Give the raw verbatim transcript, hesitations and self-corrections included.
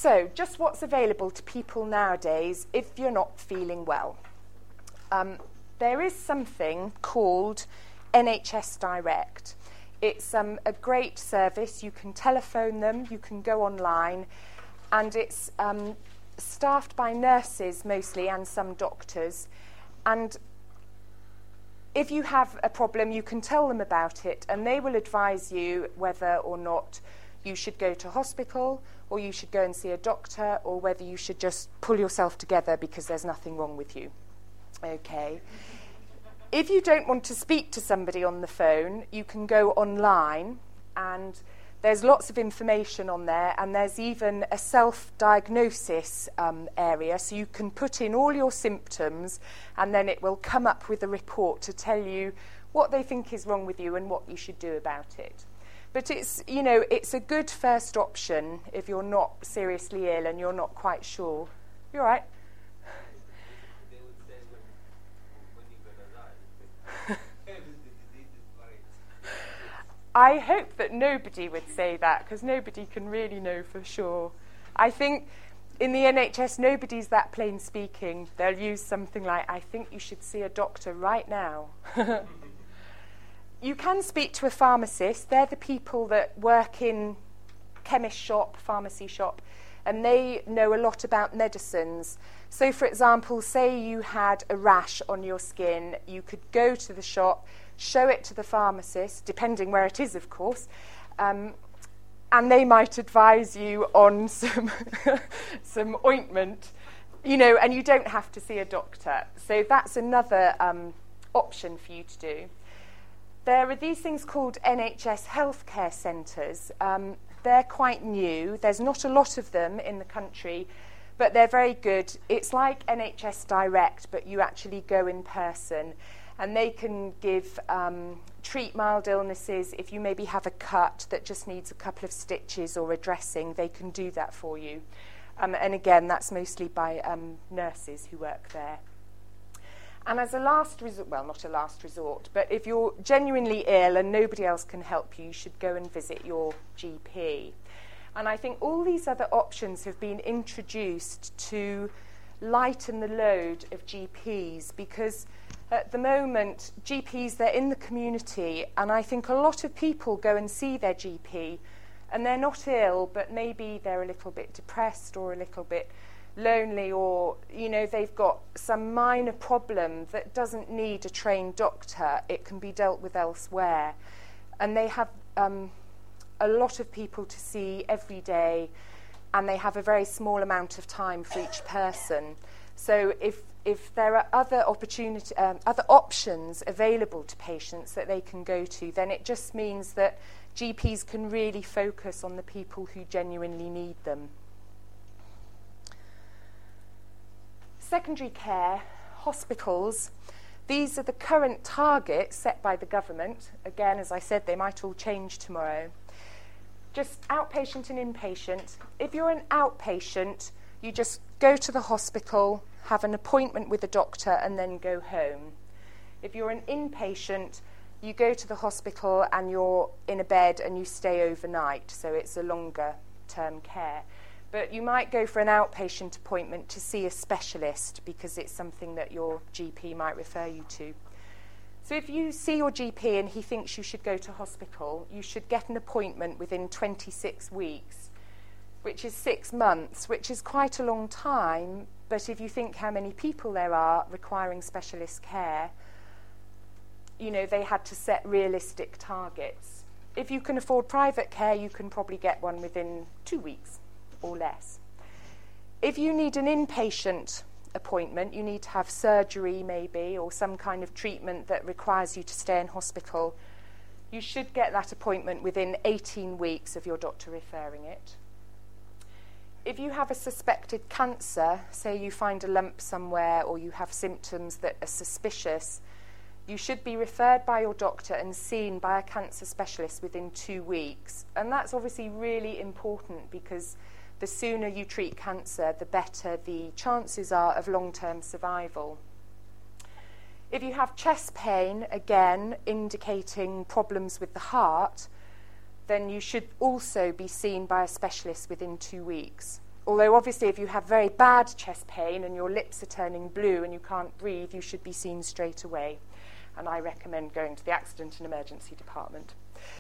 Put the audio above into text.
So, just what's available to people nowadays if you're not feeling well. Um, there is something called N H S Direct. It's um, a great service. You can telephone them, you can go online, and it's um, staffed by nurses mostly and some doctors. And if you have a problem, you can tell them about it, and they will advise you whether or not you should go to hospital, or you should go and see a doctor, or whether you should just pull yourself together because there's nothing wrong with you. Okay. If you don't want to speak to somebody on the phone, you can go online, and there's lots of information on there, and there's even a self-diagnosis um, area, so you can put in all your symptoms, and then it will come up with a report to tell you what they think is wrong with you and what you should do about it. But it's, you know, it's a good first option if you're not seriously ill and you're not quite sure. You all right? They would say when, when you're going to die. I hope that nobody would say that, because nobody can really know for sure. I think in the N H S, nobody's that plain speaking. They'll use something like, I think you should see a doctor right now. You can speak to a pharmacist. They're the people that work in chemist shop, pharmacy shop, and they know a lot about medicines. So, for example, say you had a rash on your skin, you could go to the shop, show it to the pharmacist, depending where it is, of course, um, and they might advise you on some some ointment, you know, and you don't have to see a doctor. So that's another um, option for you to do. There are these things called N H S healthcare centres. Um, they're quite new. There's not a lot of them in the country, but they're very good. It's like N H S Direct, but you actually go in person. And they can give, um, treat mild illnesses. If you maybe have a cut that just needs a couple of stitches or a dressing, they can do that for you. Um, and again, that's mostly by um, nurses who work there. And as a last resort, well, not a last resort, but if you're genuinely ill and nobody else can help you, you should go and visit your G P. And I think all these other options have been introduced to lighten the load of G Ps, because at the moment, G Ps, they're in the community, and I think a lot of people go and see their G P, and they're not ill, but maybe they're a little bit depressed or a little bit lonely, or, you know, they've got some minor problem that doesn't need a trained doctor. It can be dealt with elsewhere. And they have um, a lot of people to see every day, and they have a very small amount of time for each person. So if if there are other opportunity, um, other options available to patients that they can go to, then it just means that G Ps can really focus on the people who genuinely need them. Secondary care, hospitals, these are the current targets set by the government. Again, as I said, they might all change tomorrow. Just outpatient and inpatient. If you're an outpatient, you just go to the hospital, have an appointment with a doctor, and then go home. If you're an inpatient, you go to the hospital and you're in a bed and you stay overnight, so it's a longer term care. But you might go for an outpatient appointment to see a specialist because it's something that your G P might refer you to. So if you see your G P and he thinks you should go to hospital, you should get an appointment within twenty-six weeks, which is six months, which is quite a long time. But if you think how many people there are requiring specialist care, you know, they had to set realistic targets. If you can afford private care, you can probably get one within two weeks or less. If you need an inpatient appointment, you need to have surgery maybe, or some kind of treatment that requires you to stay in hospital, you should get that appointment within eighteen weeks of your doctor referring it. If you have a suspected cancer, say you find a lump somewhere or you have symptoms that are suspicious, you should be referred by your doctor and seen by a cancer specialist within two weeks. And that's obviously really important, because the sooner you treat cancer, the better the chances are of long-term survival. If you have chest pain, again, indicating problems with the heart, then you should also be seen by a specialist within two weeks. although obviously if you have very bad chest pain and your lips are turning blue and you can't breathe, you should be seen straight away. And I recommend going to the accident and emergency department.